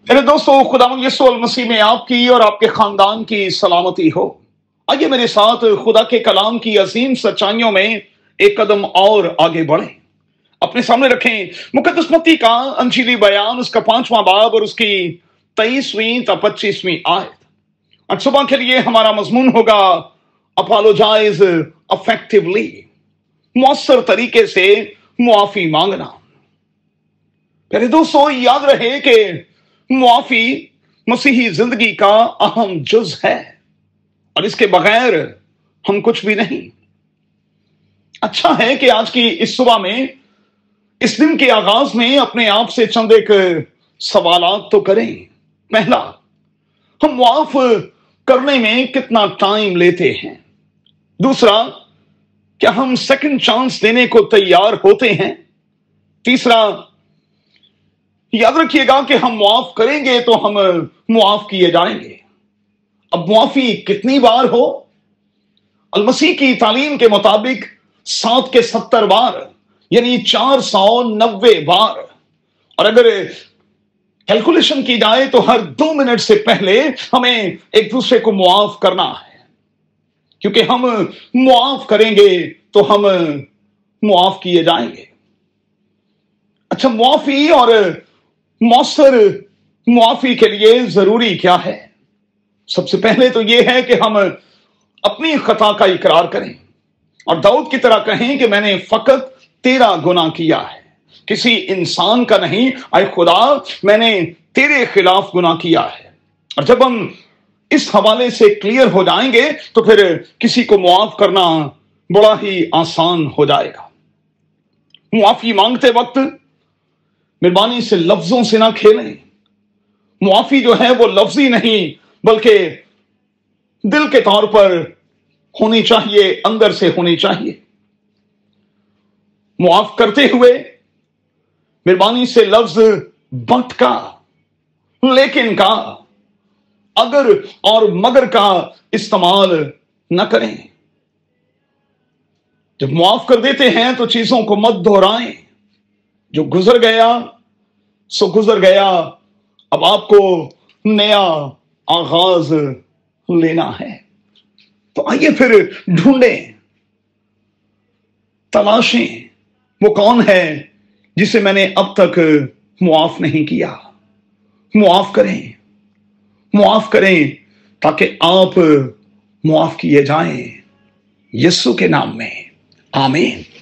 मेरे दोस्तों, खुदावंद यीशु मसीह में आपकी और आपके खानदान की सलामती हो। आइए मेरे साथ खुदा के कलाम की अजीम सच्चाइयों में एक कदम और आगे बढ़ें। अपने सामने रखें मुकद्दस मत्ती का अंजीली बयान, उसका 5वां बाब और उसकी 23वीं ता 25वीं आयत। आज सुबह के लिए हमारा मजमून होगा अपोलोजाइज अफेक्टिवली, मौसर तरीके से मुआफी मांगना। मेरे दोस्तों, याद रहे कि मुआफी मसीही जिंदगी का अहम जुज है और इसके बगैर हम कुछ भी नहीं। अच्छा है कि आज की इस सुबह में, इस दिन के आगाज में अपने आप से चंद एक सवालात तो करें। पहला, हम मुआफ करने में कितना टाइम लेते हैं। दूसरा, क्या हम सेकंड चांस देने को तैयार होते हैं। तीसरा, याद रखिएगा कि हम मुआफ करेंगे तो हम मुआफ किए जाएंगे। अब मुआफी कितनी बार हो? अलमसीह की तालीम के मुताबिक 7 के 70 बार, यानी 490 बार। और अगर कैलकुलेशन की जाए तो हर 2 मिनट से पहले हमें एक दूसरे को मुआफ करना है, क्योंकि हम मुआफ करेंगे तो हम मुआफ किए जाएंगे। अच्छा, मुआफी और मौसर मुआफी के लिए जरूरी क्या है? सबसे पहले तो यह है कि हम अपनी खता का इकरार करें और दाऊद की तरह कहें कि मैंने फकत तेरा गुनाह किया है, किसी इंसान का नहीं। आए खुदा, मैंने तेरे खिलाफ गुनाह किया है। और जब हम इस हवाले से क्लियर हो जाएंगे तो फिर किसी को मुआफ करना बड़ा ही आसान हो जाएगा। मुआफी मांगते वक्त मेहरबानी से लफ्जों से ना खेलें। मुआफी जो है वो लफ्जी नहीं बल्कि दिल के तौर पर होनी चाहिए, अंदर से होनी चाहिए। मुआफ करते हुए मेहरबानी से लफ्ज बट का, लेकिन का, अगर और मगर का इस्तेमाल न करें। जब मुआफ कर देते हैं तो चीजों को मत दोहराएं। जो गुजर गया सो गुजर गया, अब आपको नया आगाज लेना है। तो आइए फिर ढूंढें, तलाशें वो कौन है जिसे मैंने अब तक मुआफ नहीं किया। मुआफ करें ताकि आप मुआफ किए जाएं, यीशु के नाम में, आमीन।